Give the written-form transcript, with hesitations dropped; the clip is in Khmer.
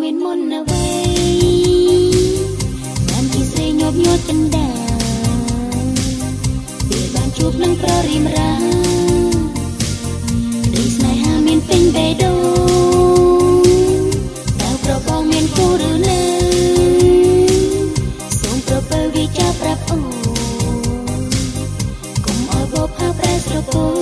មានមុនអ្វីបានជាស្រីញប់ញ័រចិនដាពេលបានជួបនឹងប្ររីមរាក្តីស្នេហាមានពេញបេះដូងតើប្របងមានគូឬនៅសូមប្រពើវាចាប្រាប់អូកុំឲ្យបបផាប្រែស្រពោ